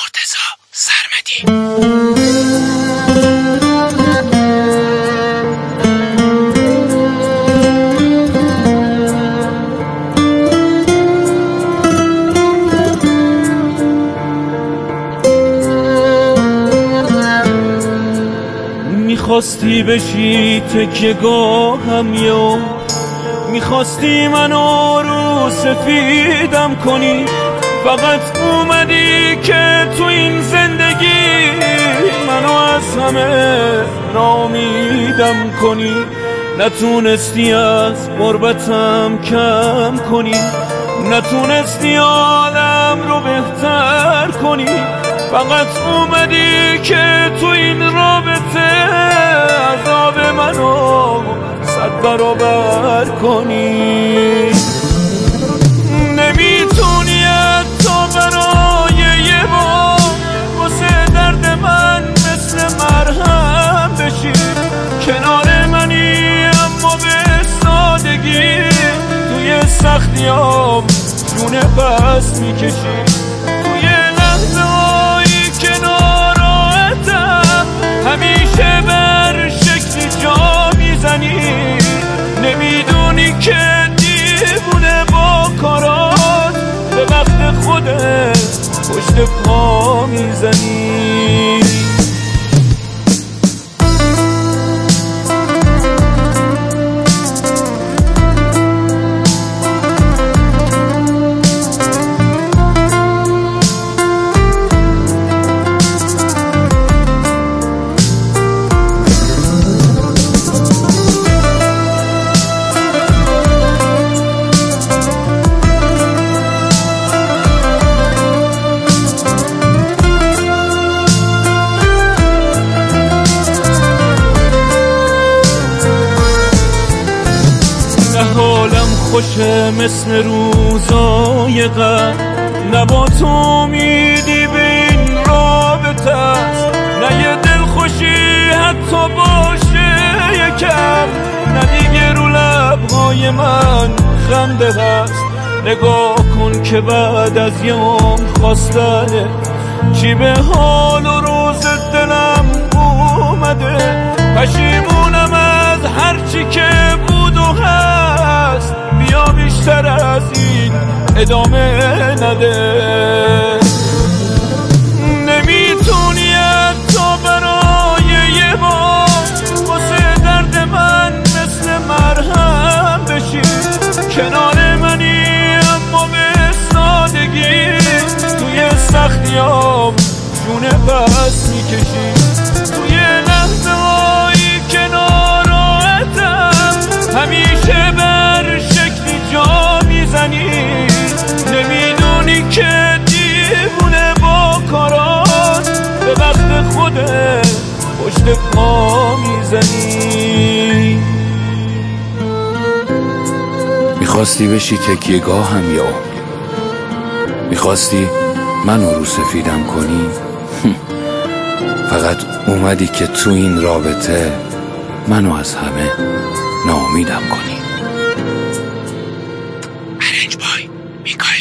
مرتضی سرمدی. میخواستی بشی تکیه‌گاهم یا میخواستی منو رو سفیدم کنی، فقط اومدی که تو این زندگی منو از همه ناامیدم کنی. نتونستی از غربتم کم کنی، نتونستی عالم رو بهتر کنی، فقط اومدی که تو این رابطه عذاب منو 100 برابر کنی. نمیتونی حتی برای یه بار واسه درد من مثل مرهم بشی، کنار منی اما به سادگی توی سختیام جون بس میکشی. توی لحظه هایی که ناراحتم همیشه بر شکلی جا میزنی، نمیدونی که دیوونه با کارات به وقت خودت پشت پا میزنی. حالم خوشه مثل روزای قبل، نه با تو امیدی به این رابطه است، نه یه دل خوشی حتی باشه یکم، نه دیگه رو لبهای من خنده هست. نگاه کن که بعد از یه عمر خواستنه چی به حال و روز دلم اومده. پشیمونم از هرچی که بود و هست، بیا بیشتر از این ادامه نده. نمیتونی حتی برای یه بار واسه درد من مثل مرهم بشی، کنار منی اما به سادگی توی سختیام جون بس میکشی. توی لحظه هایی که ناراحتم همیشه بر شکلی جا میزنی، نمیدونی که دیوونه با کارات به وقت خودت پشت پا میزنی. میخواستی بشی تکیه‌گاهم یا میخواستی منو رو سفیدم کنی، فقط اومدی که تو این رابطه منو از همه ناامیدم کنی. ارنج بای میکائیل